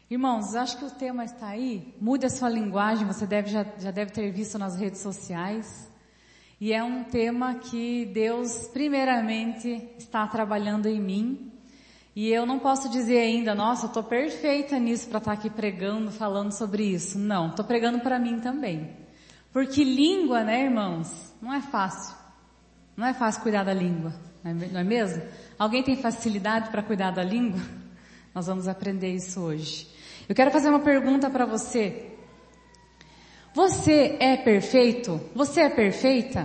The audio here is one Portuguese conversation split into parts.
Irmãos, acho que o tema está aí. Mude a sua linguagem, você já deve ter visto nas redes sociais. E é um tema que Deus, primeiramente, está trabalhando em mim. E eu não posso dizer ainda, nossa, eu estou perfeita nisso para estar aqui pregando, falando sobre isso. Não, estou pregando para mim também. Porque língua, né, irmãos, não é fácil. Não é fácil cuidar da língua, não é mesmo? Alguém tem facilidade para cuidar da língua? Nós vamos aprender isso hoje. Eu quero fazer uma pergunta para você. Você é perfeito? Você é perfeita?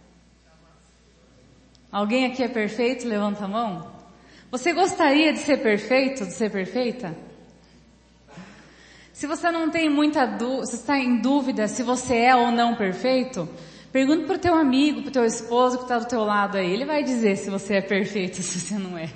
Alguém aqui é perfeito? Levanta a mão. Você gostaria de ser perfeito, de ser perfeita? Se você não tem muita dúvida, se está em dúvida se você é ou não perfeito, pergunta para o teu amigo, para o teu esposo que está do teu lado aí. Ele vai dizer se você é perfeito, se você não é.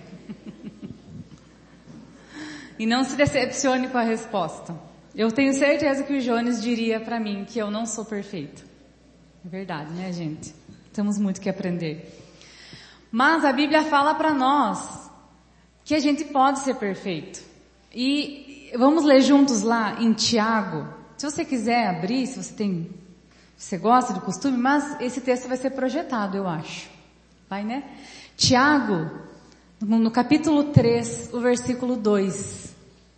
E não se decepcione com a resposta. Eu tenho certeza que o Jones diria para mim que eu não sou perfeito. É verdade, né, gente? Temos muito que aprender. Mas a Bíblia fala para nós que a gente pode ser perfeito. E vamos ler juntos lá em Tiago. Se você quiser abrir, se você gosta do costume, mas esse texto vai ser projetado, eu acho. Vai, né? Tiago, no capítulo 3, o versículo 2.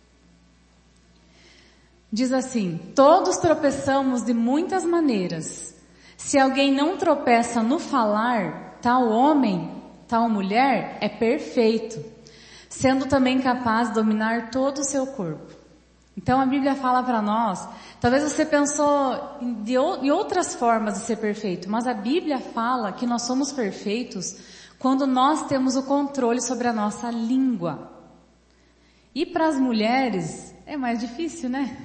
Diz assim: todos tropeçamos de muitas maneiras. Se alguém não tropeça no falar, tal homem, tal mulher é perfeito, sendo também capaz de dominar todo o seu corpo. Então a Bíblia fala para nós, talvez você pensou em outras formas de ser perfeito, mas a Bíblia fala que nós somos perfeitos quando nós temos o controle sobre a nossa língua. E para as mulheres é mais difícil, né?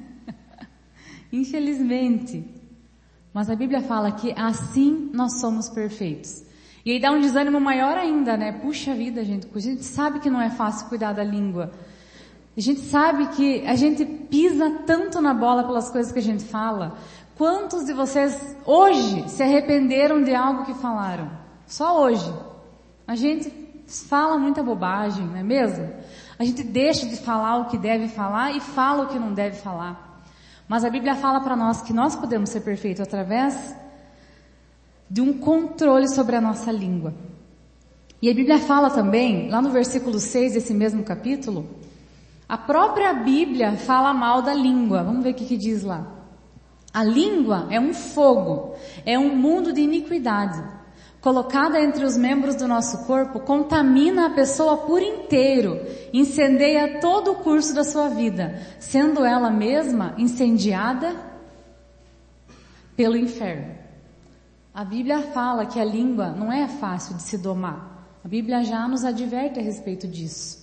Infelizmente. Mas a Bíblia fala que assim nós somos perfeitos. E aí dá um desânimo maior ainda, né? Puxa vida, gente. A gente sabe que não é fácil cuidar da língua. A gente sabe que a gente pisa tanto na bola pelas coisas que a gente fala. Quantos de vocês hoje se arrependeram de algo que falaram? Só hoje. A gente fala muita bobagem, não é mesmo? A gente deixa de falar o que deve falar e fala o que não deve falar. Mas a Bíblia fala para nós que nós podemos ser perfeitos através de um controle sobre a nossa língua. E a Bíblia fala também, lá no versículo 6 desse mesmo capítulo, a própria Bíblia fala mal da língua. Vamos ver o que diz lá. A língua é um fogo, é um mundo de iniquidade. Colocada entre os membros do nosso corpo, contamina a pessoa por inteiro, incendeia todo o curso da sua vida, sendo ela mesma incendiada pelo inferno. A Bíblia fala que a língua não é fácil de se domar. A Bíblia já nos adverte a respeito disso.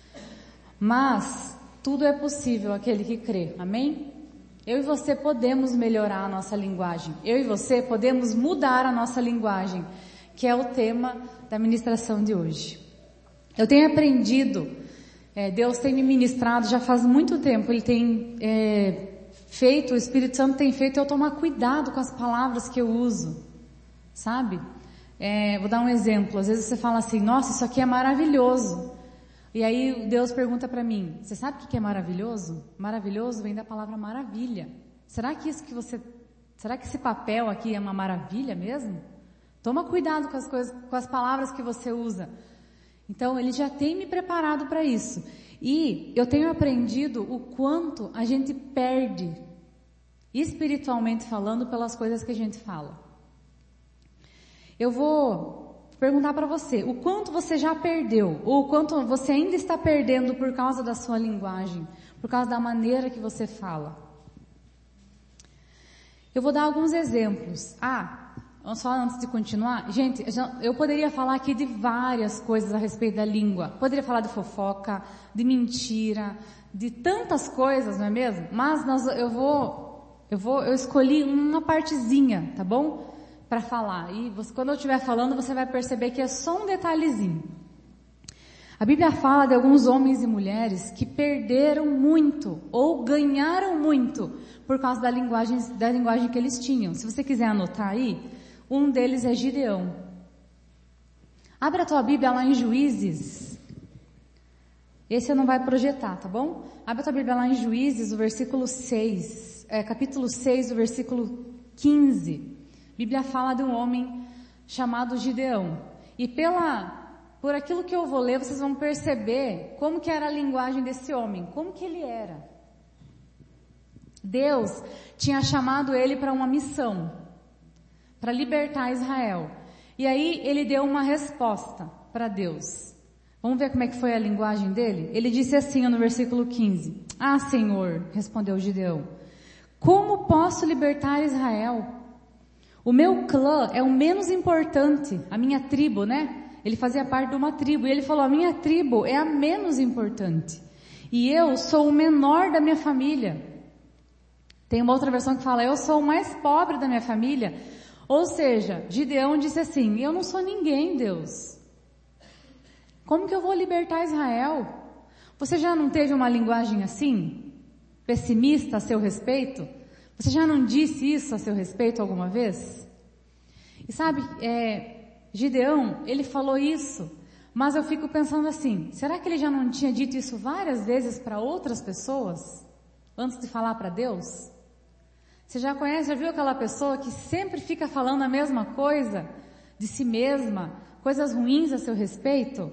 Mas tudo é possível àquele que crê. Amém? Eu e você podemos melhorar a nossa linguagem. Eu e você podemos mudar a nossa linguagem, que é o tema da ministração de hoje. Eu tenho aprendido, Deus tem me ministrado já faz muito tempo, Ele tem feito, o Espírito Santo tem feito eu tomar cuidado com as palavras que eu uso, sabe? Vou dar um exemplo, às vezes você fala assim, nossa, isso aqui é maravilhoso. E aí Deus pergunta para mim, você sabe o que é maravilhoso? Maravilhoso vem da palavra maravilha. Será que esse papel aqui é uma maravilha mesmo? Toma cuidado com as coisas, com as palavras que você usa. Então, Ele já tem me preparado para isso. E eu tenho aprendido o quanto a gente perde, espiritualmente falando, pelas coisas que a gente fala. Eu vou perguntar para você, o quanto você já perdeu, ou o quanto você ainda está perdendo por causa da sua linguagem, por causa da maneira que você fala. Eu vou dar alguns exemplos. Só antes de continuar, gente, eu poderia falar aqui de várias coisas a respeito da língua. Poderia falar de fofoca, de mentira, de tantas coisas, não é mesmo? Mas eu escolhi uma partezinha, tá bom? Para falar. E quando eu estiver falando, você vai perceber que é só um detalhezinho. A Bíblia fala de alguns homens e mulheres que perderam muito ou ganharam muito por causa da linguagem que eles tinham. Se você quiser anotar aí, um deles é Gideão. Abre a tua Bíblia lá em Juízes. Esse não vai projetar, tá bom? Abre a tua Bíblia lá em Juízes, o versículo 6, capítulo 6, o versículo 15. A Bíblia fala de um homem chamado Gideão. E por aquilo que eu vou ler, vocês vão perceber como que era a linguagem desse homem, como que ele era. Deus tinha chamado ele para uma missão, para libertar Israel. E aí ele deu uma resposta para Deus. Vamos ver como é que foi a linguagem dele? Ele disse assim no versículo 15. Ah, Senhor, respondeu Gideão, como posso libertar Israel? O meu clã é o menos importante, a minha tribo, né? Ele fazia parte de uma tribo, e ele falou, a minha tribo é a menos importante. E eu sou o menor da minha família. Tem uma outra versão que fala, eu sou o mais pobre da minha família. Ou seja, Gideão disse assim, eu não sou ninguém, Deus. Como que eu vou libertar Israel? Você já não teve uma linguagem assim? Pessimista a seu respeito? Você já não disse isso a seu respeito alguma vez? E sabe, Gideão, ele falou isso, mas eu fico pensando assim, será que ele já não tinha dito isso várias vezes para outras pessoas, antes de falar para Deus? Você já viu aquela pessoa que sempre fica falando a mesma coisa de si mesma, coisas ruins a seu respeito?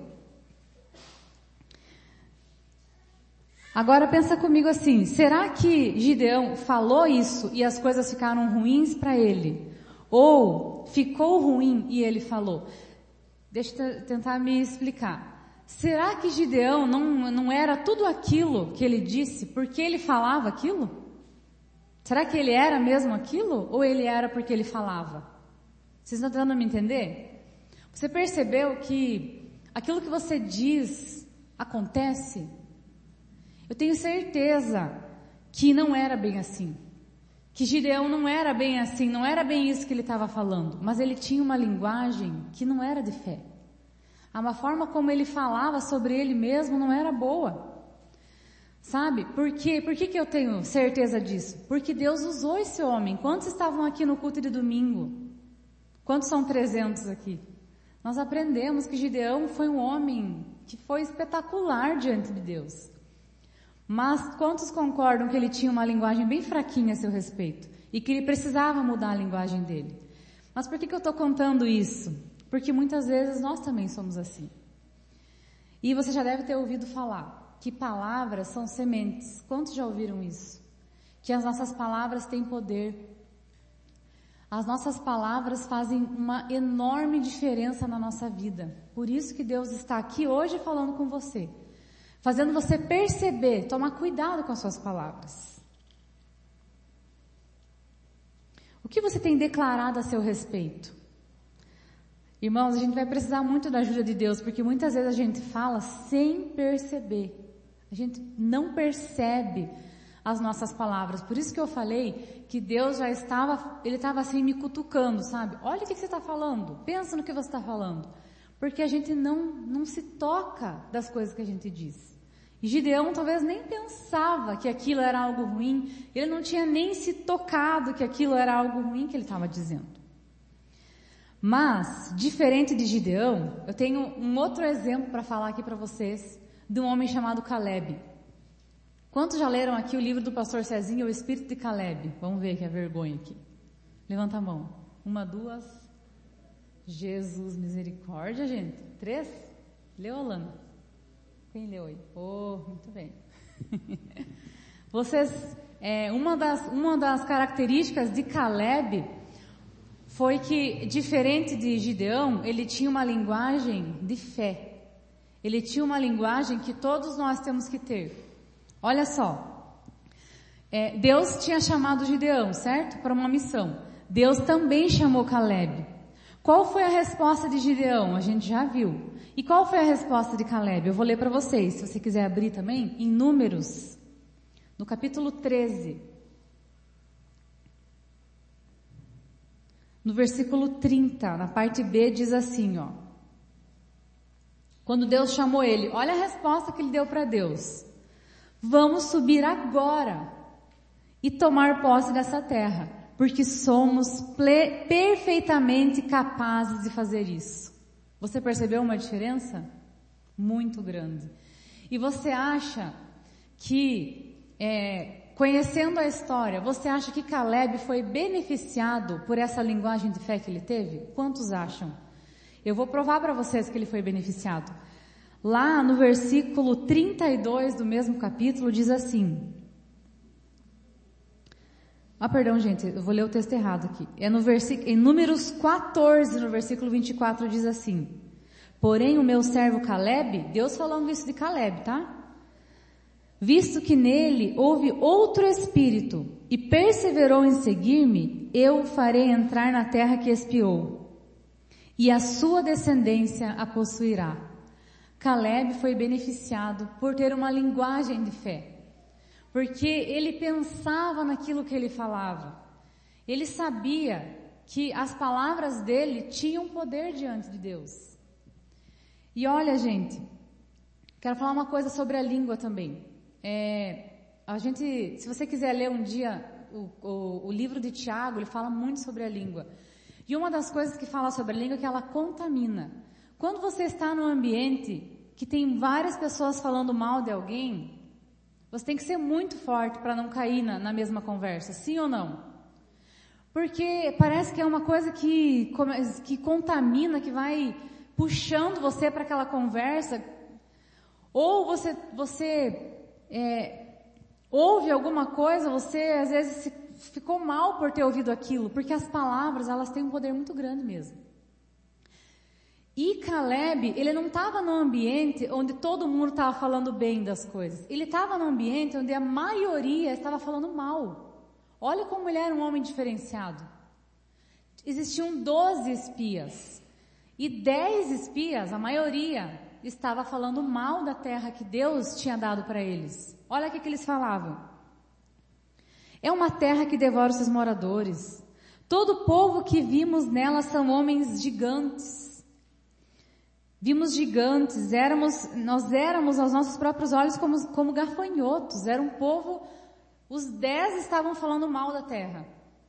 Agora pensa comigo assim, será que Gideão falou isso e as coisas ficaram ruins para ele? Ou ficou ruim e ele falou? Deixa eu tentar me explicar. Será que Gideão não era tudo aquilo que ele disse porque ele falava aquilo? Será que ele era mesmo aquilo? Ou ele era porque ele falava? Vocês estão tentando me entender? Você percebeu que aquilo que você diz acontece? Eu tenho certeza que não era bem assim. Que Gideão não era bem assim, não era bem isso que ele estava falando. Mas ele tinha uma linguagem que não era de fé. A forma como ele falava sobre ele mesmo não era boa. Sabe? Por quê? Por que eu tenho certeza disso? Porque Deus usou esse homem. Quantos estavam aqui no culto de domingo? Quantos são 300 aqui? Nós aprendemos que Gideão foi um homem que foi espetacular diante de Deus. Mas quantos concordam que ele tinha uma linguagem bem fraquinha a seu respeito? E que ele precisava mudar a linguagem dele? Mas por que eu estou contando isso? Porque muitas vezes nós também somos assim. E você já deve ter ouvido falar que palavras são sementes. Quantos já ouviram isso? Que as nossas palavras têm poder. As nossas palavras fazem uma enorme diferença na nossa vida. Por isso que Deus está aqui hoje falando com você. Fazendo você perceber, tomar cuidado com as suas palavras. O que você tem declarado a seu respeito? Irmãos, a gente vai precisar muito da ajuda de Deus, porque muitas vezes a gente fala sem perceber. A gente não percebe as nossas palavras. Por isso que eu falei que Deus já Ele estava assim me cutucando, sabe? Olha o que você está falando, pensa no que você está falando. Porque a gente não se toca das coisas que a gente diz. E Gideão talvez nem pensava que aquilo era algo ruim, ele não tinha nem se tocado que aquilo era algo ruim que ele estava dizendo. Mas, diferente de Gideão, eu tenho um outro exemplo para falar aqui para vocês, de um homem chamado Caleb. Quantos já leram aqui o livro do pastor Cezinho, O Espírito de Caleb? Vamos ver que é vergonha aqui. Levanta a mão. 1, 2. Jesus, misericórdia, gente. 3? Leu, Alana? Quem leu aí? Oh, muito bem. Vocês, uma das características de Caleb foi que, diferente de Gideão, ele tinha uma linguagem de fé. Ele tinha uma linguagem que todos nós temos que ter. Olha só. Deus tinha chamado Gideão, certo? Para uma missão. Deus também chamou Caleb. Qual foi a resposta de Gideão? A gente já viu. E qual foi a resposta de Caleb? Eu vou ler para vocês, se você quiser abrir também, em Números, no capítulo 13. No versículo 30, na parte B, diz assim, ó. Quando Deus chamou ele, olha a resposta que ele deu para Deus. Vamos subir agora e tomar posse dessa terra, porque somos perfeitamente capazes de fazer isso. Você percebeu uma diferença? Muito grande. E você acha que, conhecendo a história, você acha que Caleb foi beneficiado por essa linguagem de fé que ele teve? Quantos acham? Eu vou provar para vocês que ele foi beneficiado. Lá no versículo 32 do mesmo capítulo diz assim... perdão, gente, eu vou ler o texto errado aqui. Em Números 14, no versículo 24, diz assim: porém o meu servo Caleb, Deus falando isso de Caleb, tá? Visto que nele houve outro espírito e perseverou em seguir-me, eu o farei entrar na terra que espiou, e a sua descendência a possuirá. Caleb foi beneficiado por ter uma linguagem de fé. Porque ele pensava naquilo que ele falava. Ele sabia que as palavras dele tinham poder diante de Deus. E olha, gente, quero falar uma coisa sobre a língua também. Se você quiser ler um dia o livro de Tiago, ele fala muito sobre a língua. E uma das coisas que fala sobre a língua é que ela contamina. Quando você está num ambiente que tem várias pessoas falando mal de alguém, você tem que ser muito forte para não cair na mesma conversa, sim ou não? Porque parece que é uma coisa que contamina, que vai puxando você para aquela conversa. Ou você ouve alguma coisa, você às vezes ficou mal por ter ouvido aquilo, porque as palavras, elas têm um poder muito grande mesmo. E Caleb, ele não estava num ambiente onde todo mundo estava falando bem das coisas. Ele estava num ambiente onde a maioria estava falando mal. Olha como ele era um homem diferenciado. Existiam 12 espias. E 10 espias, a maioria, estava falando mal da terra que Deus tinha dado para eles. Olha o que eles falavam. É uma terra que devora os seus moradores. Todo o povo que vimos nela são homens gigantes. Vimos gigantes, nós éramos aos nossos próprios olhos como gafanhotos, era um povo, os 10 estavam falando mal da terra.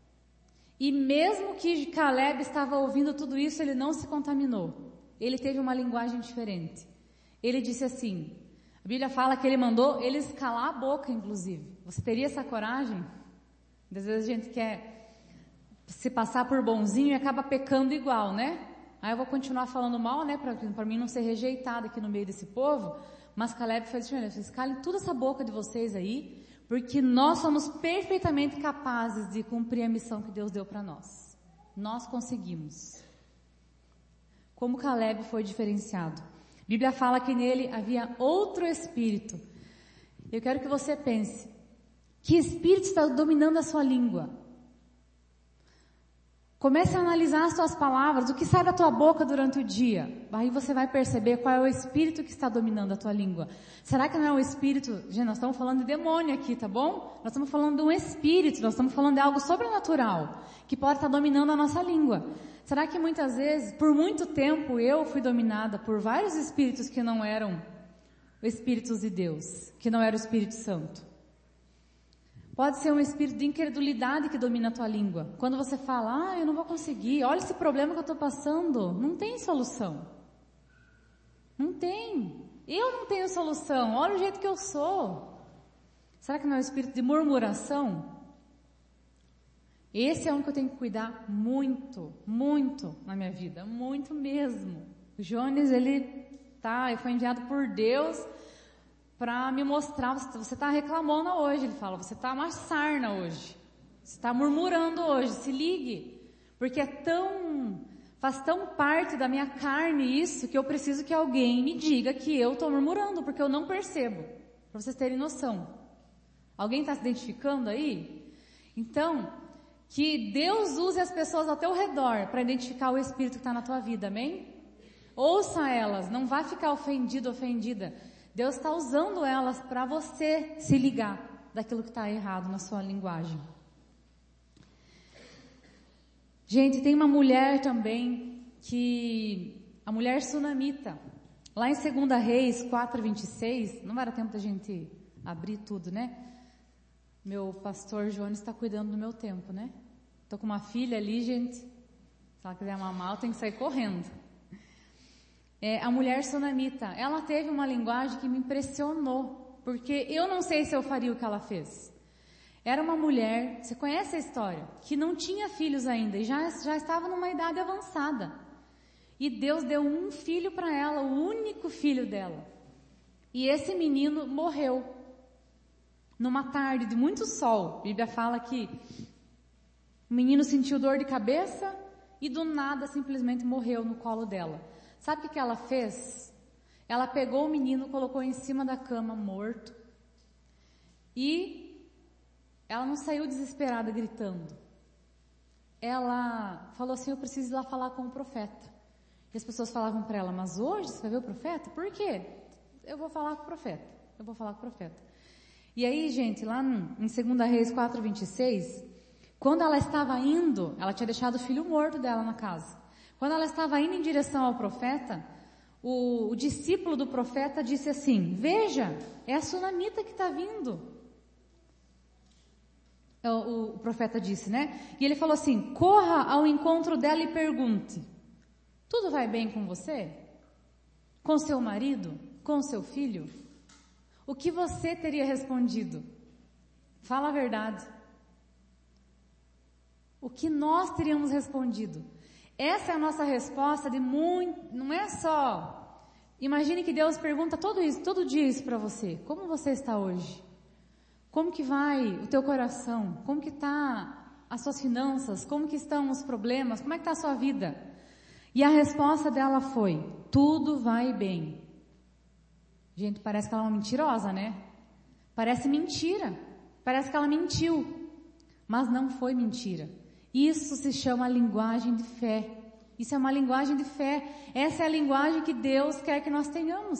E mesmo que Caleb estava ouvindo tudo isso, ele não se contaminou. Ele teve uma linguagem diferente. Ele disse assim, a Bíblia fala que ele mandou eles calar a boca, inclusive. Você teria essa coragem? Às vezes a gente quer se passar por bonzinho e acaba pecando igual, né? Aí eu vou continuar falando mal, né, para mim não ser rejeitada aqui no meio desse povo. Mas Caleb fez assim, vocês calem toda essa boca de vocês aí, porque nós somos perfeitamente capazes de cumprir a missão que Deus deu para nós. Nós conseguimos. Como Caleb foi diferenciado. A Bíblia fala que nele havia outro espírito. Eu quero que você pense, que espírito está dominando a sua língua? Comece a analisar as suas palavras, o que sai da tua boca durante o dia. Aí você vai perceber qual é o espírito que está dominando a tua língua. Será que não é um espírito? Gente, nós estamos falando de demônio aqui, tá bom? Nós estamos falando de um espírito, nós estamos falando de algo sobrenatural, que pode estar dominando a nossa língua. Será que muitas vezes, por muito tempo, eu fui dominada por vários espíritos que não eram espíritos de Deus, que não era o Espírito Santo? Pode ser um espírito de incredulidade que domina a tua língua. Quando você fala, eu não vou conseguir, olha esse problema que eu estou passando, não tem solução. Não tem. Eu não tenho solução, olha o jeito que eu sou. Será que não é um espírito de murmuração? Esse é um que eu tenho que cuidar muito, muito na minha vida, muito mesmo. O Jones, ele foi enviado por Deus para me mostrar, você está reclamando hoje, ele fala, você está uma sarna hoje, você está murmurando hoje, se ligue, porque faz tão parte da minha carne isso, que eu preciso que alguém me diga que eu estou murmurando, porque eu não percebo, para vocês terem noção. Alguém está se identificando aí? Então, que Deus use as pessoas ao teu redor para identificar o espírito que está na tua vida, amém? Ouça elas, não vá ficar ofendido, ofendida. Deus está usando elas para você se ligar daquilo que está errado na sua linguagem. Gente, tem uma mulher também, a mulher sunamita, lá em 2 Reis 4:26, não vai dar tempo da gente abrir tudo, né? Meu pastor Jones está cuidando do meu tempo, né? Estou com uma filha ali, gente, se ela quiser mamar, eu tenho que sair correndo. a mulher sunamita, ela teve uma linguagem que me impressionou, porque eu não sei se eu faria o que ela fez. Era uma mulher, você conhece a história, que não tinha filhos ainda e já estava numa idade avançada. E Deus deu um filho para ela, o único filho dela. E esse menino morreu numa tarde de muito sol. A Bíblia fala que o menino sentiu dor de cabeça e do nada simplesmente morreu no colo dela. Sabe o que ela fez? Ela pegou o menino, colocou em cima da cama morto e ela não saiu desesperada gritando. Ela falou assim, eu preciso ir lá falar com o profeta. E as pessoas falavam para ela, mas hoje você vai ver o profeta? Por quê? Eu vou falar com o profeta. E aí, gente, lá em 2 Reis 4:26, quando ela estava indo, ela tinha deixado o filho morto dela na casa. Quando ela estava indo em direção ao profeta, o discípulo do profeta disse assim, veja, é a sunamita que está vindo. O profeta disse, né? E ele falou assim, corra ao encontro dela e pergunte, tudo vai bem com você? Com seu marido? Com seu filho? O que você teria respondido? Fala a verdade. O que nós teríamos respondido? Essa é a nossa resposta de muito, não é só, imagine que Deus pergunta todo dia isso para você, como você está hoje? Como que vai o teu coração? Como que está as suas finanças? Como que estão os problemas? Como é que está a sua vida? E a resposta dela foi, tudo vai bem. Gente, parece que ela é uma mentirosa, né? Parece mentira. Parece que ela mentiu. Mas não foi mentira. Isso se chama linguagem de fé. Isso é uma linguagem de fé. Essa é a linguagem que Deus quer que nós tenhamos.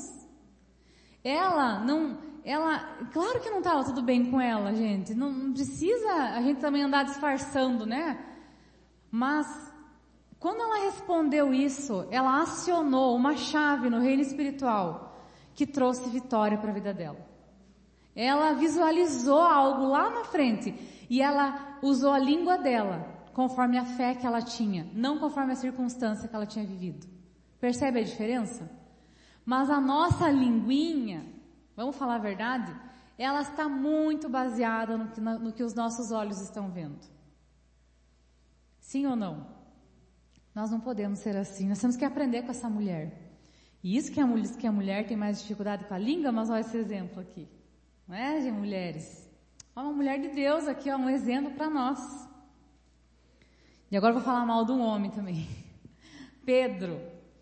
Claro que não estava tudo bem com ela, gente. Não precisa a gente também andar disfarçando, né? Mas, quando ela respondeu isso, ela acionou uma chave no reino espiritual que trouxe vitória para a vida dela. Ela visualizou algo lá na frente e ela usou a língua dela conforme a fé que ela tinha, não conforme a circunstância que ela tinha vivido. Percebe a diferença? Mas a nossa linguinha, vamos falar a verdade, ela está muito baseada no que os nossos olhos estão vendo. Sim ou não? Nós não podemos ser assim, nós temos que aprender com essa mulher. E isso que a mulher tem mais dificuldade com a língua, mas olha esse exemplo aqui. Não é, gente, mulheres? Olha uma mulher de Deus aqui, ó, um exemplo para nós. E agora eu vou falar mal de um homem também. Pedro.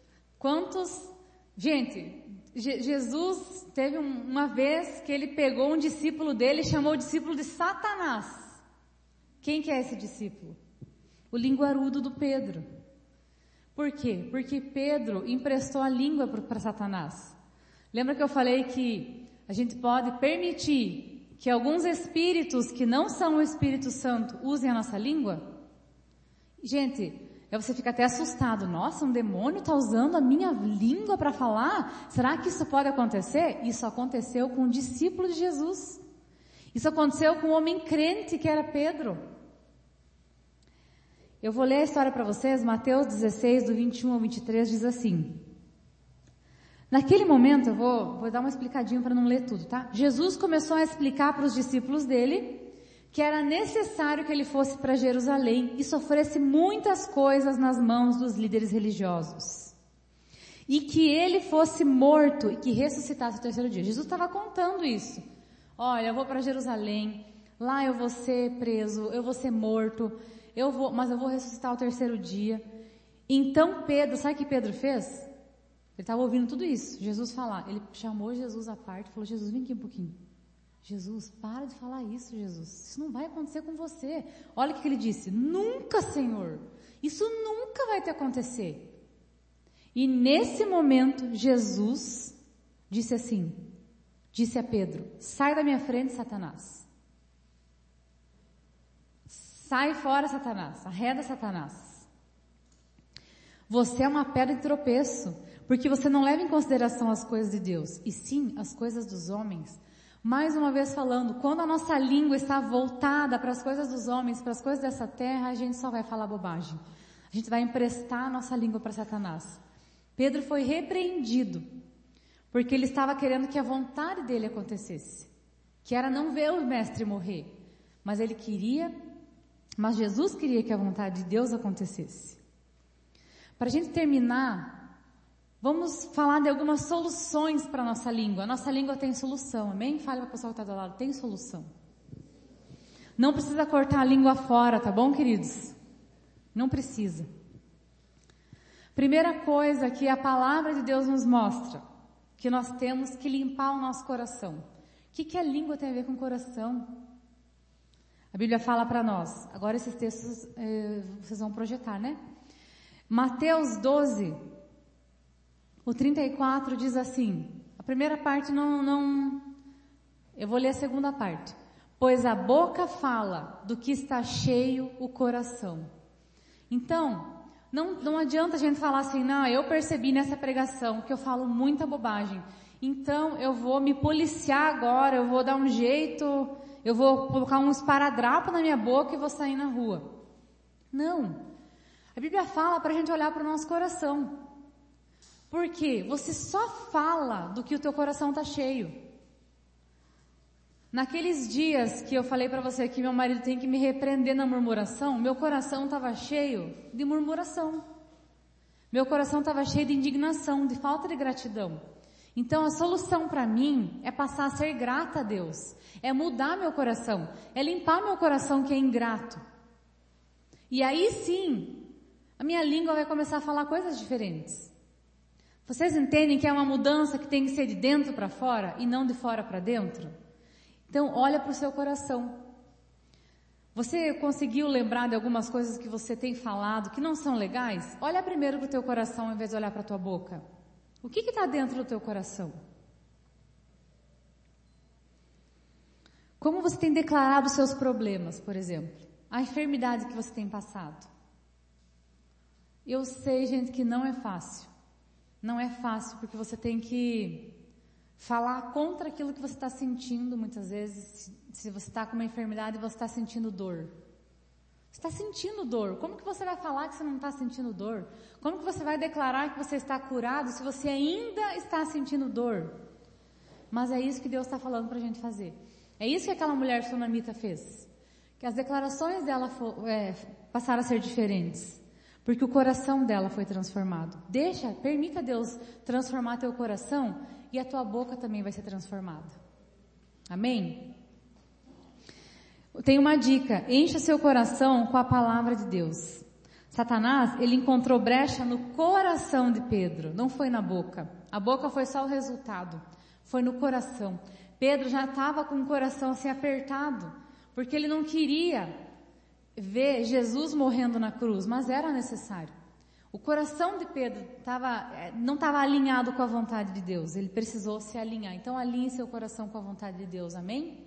Gente, Jesus teve uma vez que ele pegou um discípulo dele e chamou o discípulo de Satanás. Quem que é esse discípulo? O linguarudo do Pedro. Por quê? Porque Pedro emprestou a língua para Satanás. Lembra que eu falei que a gente pode permitir que alguns espíritos que não são o Espírito Santo usem a nossa língua? Gente, você fica até assustado. Nossa, um demônio está usando a minha língua para falar? Será que isso pode acontecer? Isso aconteceu com um discípulo de Jesus. Isso aconteceu com um homem crente que era Pedro. Eu vou ler a história para vocês, Mateus 16, do 21 ao 23, diz assim. Naquele momento, eu vou dar uma explicadinha para não ler tudo, tá? Jesus começou a explicar para os discípulos dele que era necessário que ele fosse para Jerusalém e sofresse muitas coisas nas mãos dos líderes religiosos. E que ele fosse morto e que ressuscitasse no terceiro dia. Jesus estava contando isso. Olha, eu vou para Jerusalém, lá eu vou ser preso, eu vou ser morto, mas eu vou ressuscitar ao terceiro dia. Então Pedro, sabe o que Pedro fez? Ele estava ouvindo tudo isso, Jesus falar. Ele chamou Jesus à parte e falou, Jesus, vem aqui um pouquinho. Jesus, para de falar isso, Jesus. Isso não vai acontecer com você. Olha o que ele disse. Nunca, Senhor. Isso nunca vai te acontecer. E nesse momento, Jesus disse assim, disse a Pedro, sai da minha frente, Satanás. Sai fora, Satanás. Arreda, Satanás. Você é uma pedra de tropeço, porque você não leva em consideração as coisas de Deus, e sim as coisas dos homens. Mais uma vez falando, quando a nossa língua está voltada para as coisas dos homens, para as coisas dessa terra, a gente só vai falar bobagem. A gente vai emprestar a nossa língua para Satanás. Pedro foi repreendido, porque ele estava querendo que a vontade dele acontecesse, que era não ver o mestre morrer, mas Jesus queria que a vontade de Deus acontecesse. Para a gente terminar, vamos falar de algumas soluções para a nossa língua. A nossa língua tem solução, amém? Fale para a pessoa que está do lado, tem solução. Não precisa cortar a língua fora, tá bom, queridos? Não precisa. Primeira coisa que a palavra de Deus nos mostra, que nós temos que limpar o nosso coração. O que a língua tem a ver com o coração? A Bíblia fala para nós, agora esses textos vocês vão projetar, né? Mateus 12, o 34 diz assim, a primeira parte eu vou ler a segunda parte. Pois a boca fala do que está cheio o coração. Então, não adianta a gente falar assim, não, eu percebi nessa pregação que eu falo muita bobagem. Então eu vou me policiar agora, eu vou dar um jeito, eu vou colocar um esparadrapo na minha boca e vou sair na rua. Não. A Bíblia fala para a gente olhar para o nosso coração. Por quê? Você só fala do que o teu coração está cheio. Naqueles dias que eu falei para você que meu marido tem que me repreender na murmuração, meu coração estava cheio de murmuração. Meu coração estava cheio de indignação, de falta de gratidão. Então a solução para mim é passar a ser grata a Deus. É mudar meu coração. É limpar meu coração que é ingrato. E aí sim, a minha língua vai começar a falar coisas diferentes. Vocês entendem que é uma mudança que tem que ser de dentro para fora e não de fora para dentro? Então olha para o seu coração. Você conseguiu lembrar de algumas coisas que você tem falado que não são legais? Olha primeiro para o teu coração ao invés de olhar para a tua boca. O que está dentro do teu coração? Como você tem declarado os seus problemas, por exemplo? A enfermidade que você tem passado. Eu sei, gente, que não é fácil. Não é fácil porque você tem que falar contra aquilo que você está sentindo muitas vezes. Se você está com uma enfermidade e você está sentindo dor. Você está sentindo dor. Como que você vai falar que você não está sentindo dor? Como que você vai declarar que você está curado se você ainda está sentindo dor? Mas é isso que Deus está falando para a gente fazer. É isso que aquela mulher sunamita fez. Que as declarações dela passaram a ser diferentes. Porque o coração dela foi transformado. Permita Deus transformar teu coração e a tua boca também vai ser transformada. Amém? Tem uma dica, encha seu coração com a palavra de Deus. Satanás, ele encontrou brecha no coração de Pedro, não foi na boca. A boca foi só o resultado, foi no coração. Pedro já estava com o coração assim apertado, porque ele não queria ver Jesus morrendo na cruz, mas era necessário. O coração de Pedro não estava alinhado com a vontade de Deus, ele precisou se alinhar. Então alinhe seu coração com a vontade de Deus, amém?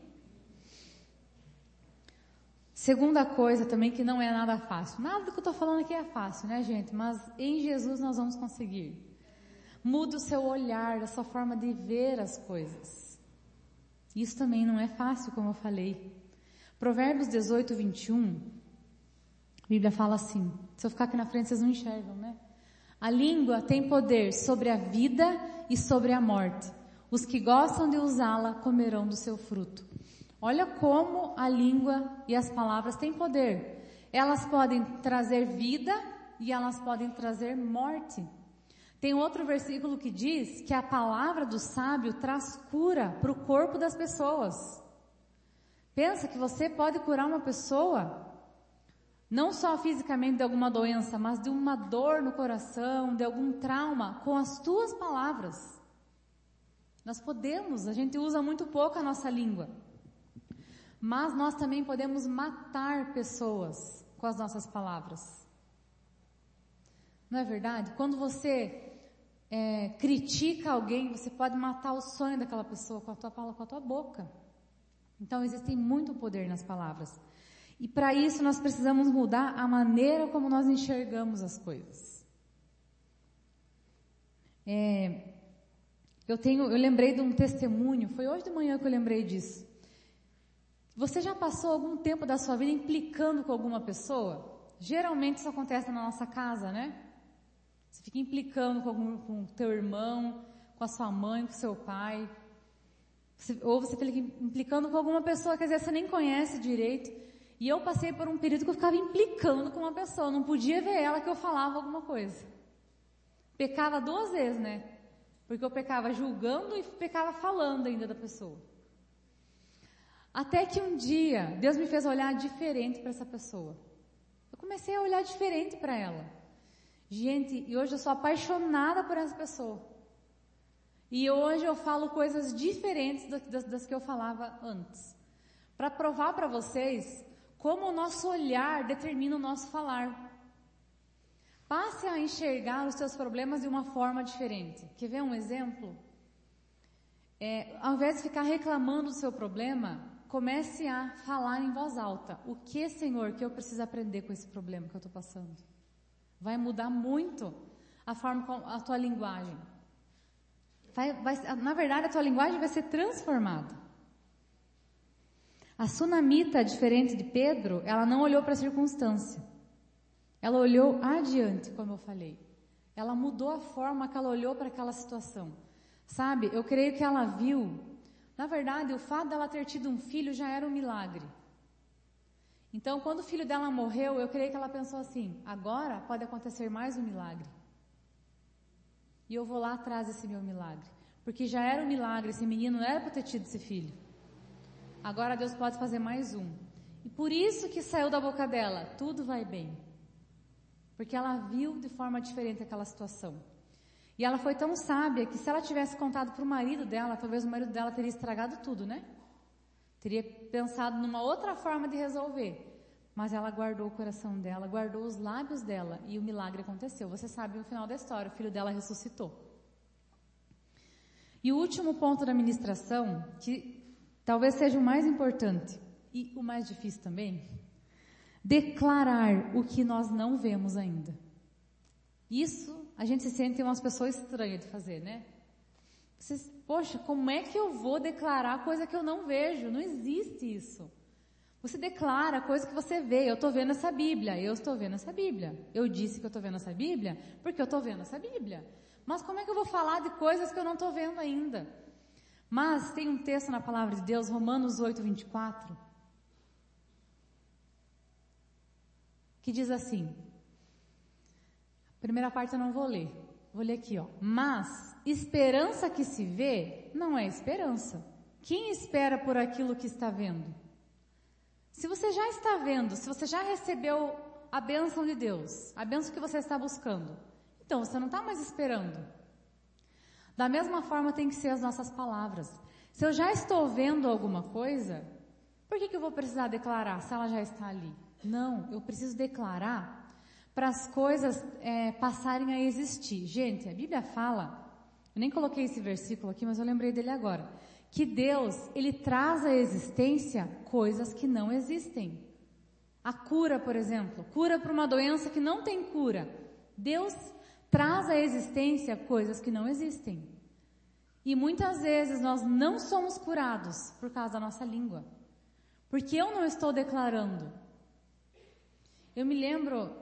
Segunda coisa também que não é nada fácil. Nada do que eu estou falando aqui é fácil, né, gente? Mas em Jesus nós vamos conseguir. Muda o seu olhar, a sua forma de ver as coisas. Isso também não é fácil, como eu falei. Provérbios 18, 21, a Bíblia fala assim. Se eu ficar aqui na frente vocês não enxergam, né? A língua tem poder sobre a vida e sobre a morte. Os que gostam de usá-la comerão do seu fruto. Olha como a língua e as palavras têm poder. Elas podem trazer vida e elas podem trazer morte. Tem outro versículo que diz que a palavra do sábio traz cura para o corpo das pessoas. Pensa que você pode curar uma pessoa, não só fisicamente de alguma doença, mas de uma dor no coração, de algum trauma, com as tuas palavras. Nós podemos, a gente usa muito pouco a nossa língua. Mas nós também podemos matar pessoas com as nossas palavras. Não é verdade? Quando você critica alguém, você pode matar o sonho daquela pessoa com a tua palavra, com a tua boca. Então existe muito poder nas palavras. E para isso nós precisamos mudar a maneira como nós enxergamos as coisas. Eu lembrei de um testemunho, foi hoje de manhã que eu lembrei disso. Você já passou algum tempo da sua vida implicando com alguma pessoa? Geralmente isso acontece na nossa casa, né? Você fica implicando com o teu irmão, com a sua mãe, com o seu pai. Ou você fica implicando com alguma pessoa que às vezes você nem conhece direito. E eu passei por um período que eu ficava implicando com uma pessoa. Eu não podia ver ela que eu falava alguma coisa. Pecava 2 vezes, né? Porque eu pecava julgando e pecava falando ainda da pessoa. Até que um dia, Deus me fez olhar diferente para essa pessoa. Eu comecei a olhar diferente para ela. Gente, e hoje eu sou apaixonada por essa pessoa. E hoje eu falo coisas diferentes das que eu falava antes. Para provar para vocês como o nosso olhar determina o nosso falar. Passe a enxergar os seus problemas de uma forma diferente. Quer ver um exemplo? Ao invés de ficar reclamando do seu problema, comece a falar em voz alta. O que, Senhor, que eu preciso aprender com esse problema que eu estou passando? Vai mudar muito a tua linguagem. Na verdade, a tua linguagem vai ser transformada. A sunamita, diferente de Pedro, ela não olhou para a circunstância. Ela olhou adiante, como eu falei. Ela mudou a forma que ela olhou para aquela situação. Sabe, eu creio que ela viu. Na verdade, o fato dela ter tido um filho já era um milagre. Então, quando o filho dela morreu, eu creio que ela pensou assim, agora pode acontecer mais um milagre. E eu vou lá atrás desse meu milagre. Porque já era um milagre, esse menino não era para ter tido esse filho. Agora Deus pode fazer mais um. E por isso que saiu da boca dela, tudo vai bem. Porque ela viu de forma diferente aquela situação. E ela foi tão sábia que se ela tivesse contado para o marido dela, talvez o marido dela teria estragado tudo, né? Teria pensado numa outra forma de resolver. Mas ela guardou o coração dela, guardou os lábios dela e o milagre aconteceu. Você sabe o final da história, o filho dela ressuscitou. E o último ponto da ministração, que talvez seja o mais importante e o mais difícil também, declarar o que nós não vemos ainda. Isso a gente se sente umas pessoas estranhas de fazer, né? Poxa, como é que eu vou declarar coisa que eu não vejo? Não existe isso. Você declara coisa que você vê. Eu estou vendo essa Bíblia. Eu estou vendo essa Bíblia. Eu disse que eu estou vendo essa Bíblia porque eu estou vendo essa Bíblia. Mas como é que eu vou falar de coisas que eu não estou vendo ainda? Mas tem um texto na palavra de Deus, Romanos 8:24, que diz assim. A primeira parte eu não vou ler. Vou ler aqui, ó. Mas esperança que se vê não é esperança. Quem espera por aquilo que está vendo? Se você já está vendo, se você já recebeu a bênção de Deus, a bênção que você está buscando, então você não está mais esperando. Da mesma forma tem que ser as nossas palavras. Se eu já estou vendo alguma coisa, por que eu vou precisar declarar se ela já está ali? Não, eu preciso declarar para as coisas passarem a existir. Gente, a Bíblia fala, eu nem coloquei esse versículo aqui, mas eu lembrei dele agora, que Deus, Ele traz à existência coisas que não existem. A cura, por exemplo, cura para uma doença que não tem cura. Deus traz à existência coisas que não existem. E muitas vezes nós não somos curados por causa da nossa língua. Porque eu não estou declarando. Eu me lembro,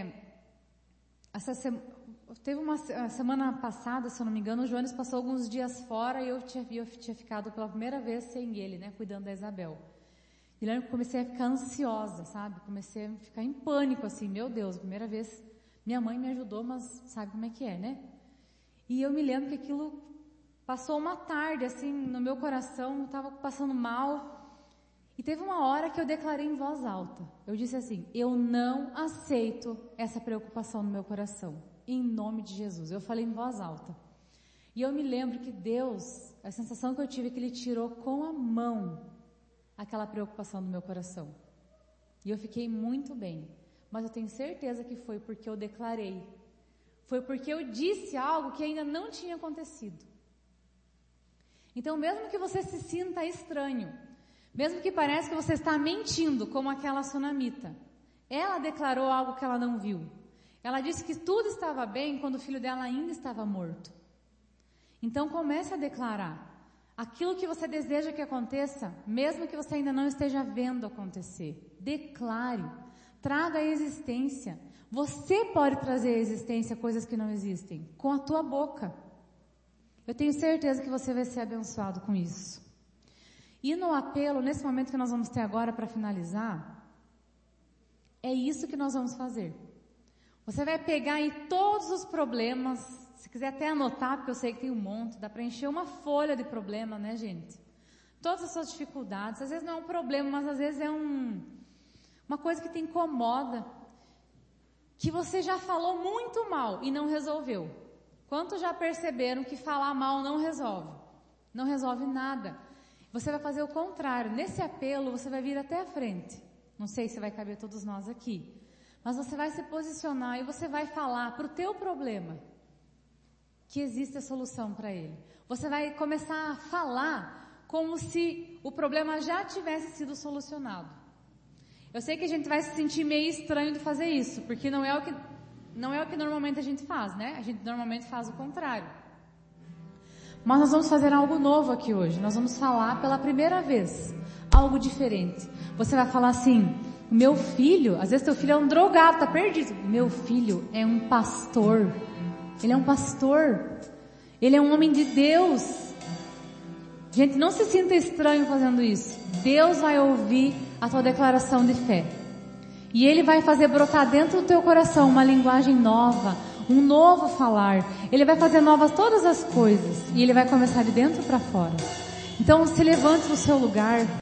teve uma semana passada, se eu não me engano, o Jones passou alguns dias fora e eu tinha ficado pela primeira vez sem ele, né, cuidando da Isabel. E lembro que comecei a ficar ansiosa, sabe? Comecei a ficar em pânico, assim, meu Deus, primeira vez, minha mãe me ajudou, mas sabe como é que é, né? E eu me lembro que aquilo passou uma tarde, assim, no meu coração, eu estava passando mal. E teve uma hora que eu declarei em voz alta. Eu disse assim, eu não aceito essa preocupação no meu coração. Em nome de Jesus. Eu falei em voz alta. E eu me lembro que Deus, a sensação que eu tive é que Ele tirou com a mão aquela preocupação do meu coração. E eu fiquei muito bem. Mas eu tenho certeza que foi porque eu declarei. Foi porque eu disse algo que ainda não tinha acontecido. Então mesmo que você se sinta estranho, mesmo que pareça que você está mentindo, como aquela sunamita, ela declarou algo que ela não viu. Ela disse que tudo estava bem quando o filho dela ainda estava morto. Então comece a declarar aquilo que você deseja que aconteça, mesmo que você ainda não esteja vendo acontecer. Declare. traga a existência. Você pode trazer à existência coisas que não existem, com a tua boca. Eu tenho certeza que você vai ser abençoado com isso. E no apelo, nesse momento que nós vamos ter agora para finalizar, é isso que nós vamos fazer. Você vai pegar aí todos os problemas, se quiser até anotar, porque eu sei que tem um monte, dá para encher uma folha de problema, né, gente? Todas as suas dificuldades, às vezes não é um problema, mas às vezes é uma coisa que te incomoda, que você já falou muito mal e não resolveu. Quantos já perceberam que falar mal não resolve? Não resolve nada. Você vai fazer o contrário. Nesse apelo, você vai vir até a frente. Não sei se vai caber todos nós aqui. Mas você vai se posicionar e você vai falar para o teu problema que existe a solução para ele. Você vai começar a falar como se o problema já tivesse sido solucionado. Eu sei que a gente vai se sentir meio estranho de fazer isso, porque não é o que normalmente a gente faz, né? A gente normalmente faz o contrário. Mas nós vamos fazer algo novo aqui hoje. Nós vamos falar pela primeira vez algo diferente. Você vai falar assim: meu filho, às vezes teu filho é um drogado, tá perdido. Meu filho é um pastor. Ele é um pastor. Ele é um homem de Deus. Gente, não se sinta estranho fazendo isso. Deus vai ouvir a tua declaração de fé. E Ele vai fazer brotar dentro do teu coração uma linguagem nova, um novo falar. Ele vai fazer novas todas as coisas. E Ele vai começar de dentro para fora. Então se levante do seu lugar.